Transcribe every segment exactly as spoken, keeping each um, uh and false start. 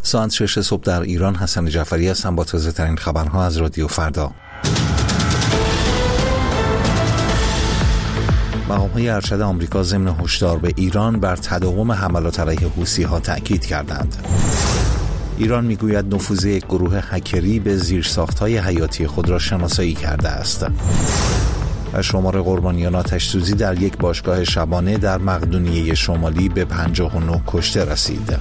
ساعت شش صبح در ایران. حسن جعفری هستم با تازه ترین خبرها از رادیو فردا. مقام‌های ارشد آمریکا ضمن هشدار به ایران بر تداوم حملات علیه حوثی‌ها تأکید کردند. ایران میگوید نفوذ یک گروه هکری به زیرساخت‌های حیاتی خود را شناسایی کرده است. و شمار قربانیان آتش‌سوزی در یک باشگاه شبانه در مقدونیه شمالی به پنجاه و نه کشته رسید.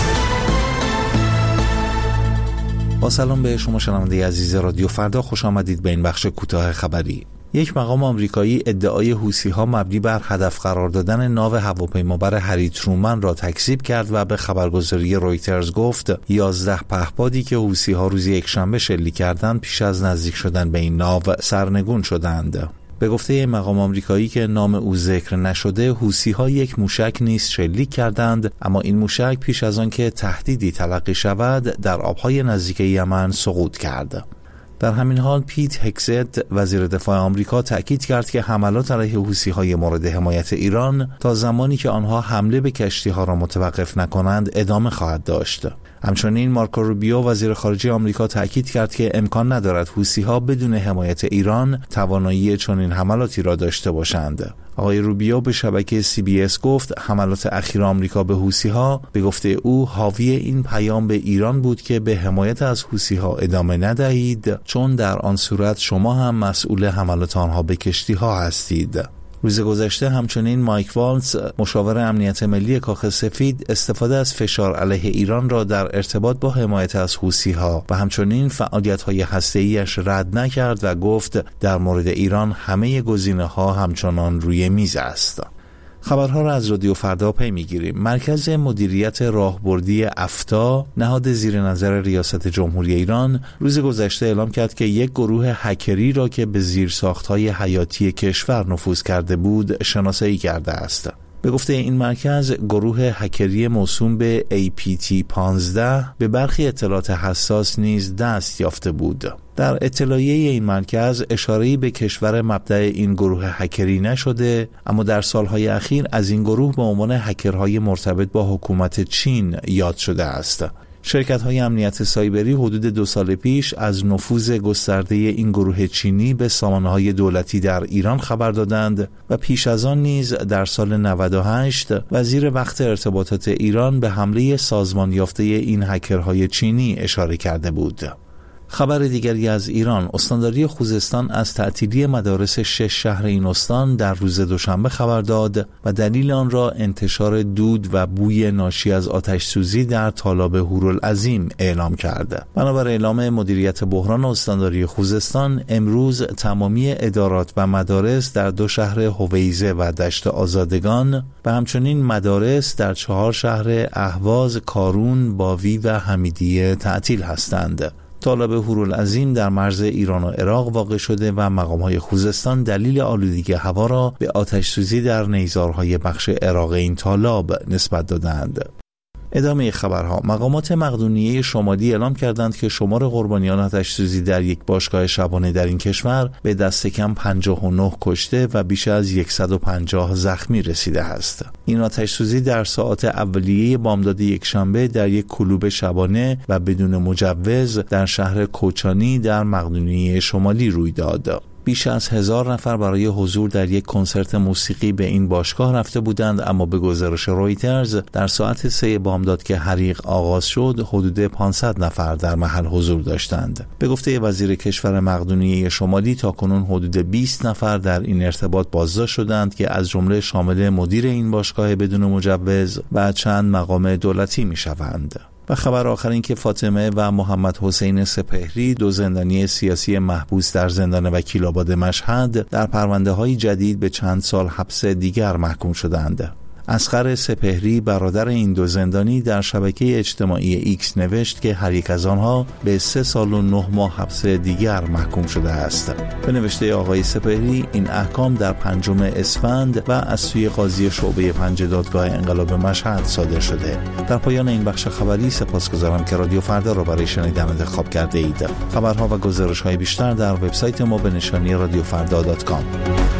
با سلام به شما شنونده عزیز رادیو فردا، خوش آمدید به این بخش کوتاه خبری. یک مقام آمریکایی ادعای حوثی‌ها مبنی بر هدف قرار دادن ناو هواپیمابر هری ترومن را تکذیب کرد و به خبرگزاری رویترز گفت یازده پهپادی که حوثی‌ها روز یکشنبه شلیک کردند پیش از نزدیک شدن به این ناو سرنگون شدند. به گفته مقام آمریکایی که نام او ذکر نشده، حوثی‌ها یک موشک نیز شلیک کردند، اما این موشک پیش از آن که تهدیدی تلقی شود در آبهای نزدیک یمن سقوط کرد. در همین حال پیت هگزت وزیر دفاع آمریکا تأکید کرد که حملات علیه حوثی‌های مورد حمایت ایران تا زمانی که آنها حمله به کشتی‌ها را متوقف نکنند ادامه خواهد داشت. همچنین مارکو روبیو وزیر خارجه آمریکا تأکید کرد که امکان ندارد حوثی‌ها بدون حمایت ایران توانایی چنین حملاتی را داشته باشند. آقای روبیو به شبکه سی بی اس گفت حملات اخیر آمریکا به حوثی‌ها به گفته او حاوی این پیام به ایران بود که به حمایت از حوثی‌ها ادامه ندهید، چون در آن صورت شما هم مسئول حملات آنها به کشتی‌ها هستید. روز گذشته همچنین مایک والتز مشاور امنیت ملی کاخ سفید استفاده از فشار علیه ایران را در ارتباط با حمایت از حوثی‌ها و همچنین فعالیت‌های هسته‌ای‌اش رد نکرد و گفت در مورد ایران همه گزینه‌ها همچنان روی میز است. خبرها را از رادیو فردا پی میگیریم. مرکز مدیریت راهبردی افتا نهاد زیر نظر ریاست جمهوری ایران روز گذشته اعلام کرد که یک گروه هکری را که به زیرساخت‌های حیاتی کشور نفوذ کرده بود شناسایی کرده است. به گفته این مرکز، گروه هکری موسوم به ای پی تی پانزده به برخی اطلاعات حساس نیز دست یافته بود. در اطلاعیه این مرکز اشاره‌ای به کشور مبدأ این گروه هکری نشده، اما در سالهای اخیر از این گروه به عنوان هکرهای مرتبط با حکومت چین یاد شده است. شرکت‌های امنیت سایبری حدود دو سال پیش از نفوذ گسترده این گروه چینی به سامانه‌های دولتی در ایران خبر دادند و پیش از آن نیز در سال نود و هشت وزیر وقت ارتباطات ایران به حمله سازمان یافته این هکرهای چینی اشاره کرده بود. خبر دیگری از ایران، استانداری خوزستان از تعطیلی مدارس شش شهر این استان در روز دوشنبه خبر داد و دلیل آن را انتشار دود و بوی ناشی از آتش سوزی در تالاب هورالعظیم اعلام کرد. بنابر اعلام مدیریت بحران استانداری خوزستان، امروز تمامی ادارات و مدارس در دو شهر هویزه و دشت آزادگان و همچنین مدارس در چهار شهر اهواز، کارون، باوی و حمیدیه تعطیل هستند. تالاب هورالعظیم در مرز ایران و عراق واقع شده و مقام‌های خوزستان دلیل آلودگی هوا را به آتش‌سوزی در نیزارهای بخش عراق این تالاب نسبت دادند. ادامه خبرها، مقامات مقدونیه شمالی اعلام کردند که شمار قربانیان آتش‌سوزی در یک باشگاه شبانه در این کشور به دست کم پنجاه و نه کشته و بیش از صد و پنجاه زخمی رسیده است. این آتش‌سوزی در ساعات اولیه بامداد یکشنبه در یک کلوب شبانه و بدون مجوز در شهر کوچانی در مقدونیه شمالی روی داد. بیش از هزار نفر برای حضور در یک کنسرت موسیقی به این باشگاه رفته بودند، اما به گزارش رویترز در ساعت سه بامداد که حریق آغاز شد حدود پانصد نفر در محل حضور داشتند. به گفته وزیر کشور مقدونیه شمالی تاکنون حدود بیست نفر در این ارتباط بازداشت شدند که از جمله شامل مدیر این باشگاه بدون مجوز و چند مقام دولتی می‌شوند. و خبر آخر این که فاطمه و محمد حسین سپهری، دو زندانی سیاسی محبوس در زندان وکیل‌آباد مشهد، در پرونده‌های جدید به چند سال حبس دیگر محکوم شدند. اصغر سپهری برادر این دو زندانی در شبکه اجتماعی ایکس نوشت که هر یک از آنها به سه سال و نه ماه حبس دیگر محکوم شده است. به نوشته آقای سپهری این احکام در پنجم اسفند و از سوی قاضی شعبه پنج دادگاه انقلاب مشهد صادر شده. در پایان این بخش خبری سپاسگزارم که رادیو فردا را برای شنیدن انتخاب کرده اید. خبرها و گزارش‌های بیشتر در وبسایت ما به نشانی رادیو فردا دات کام.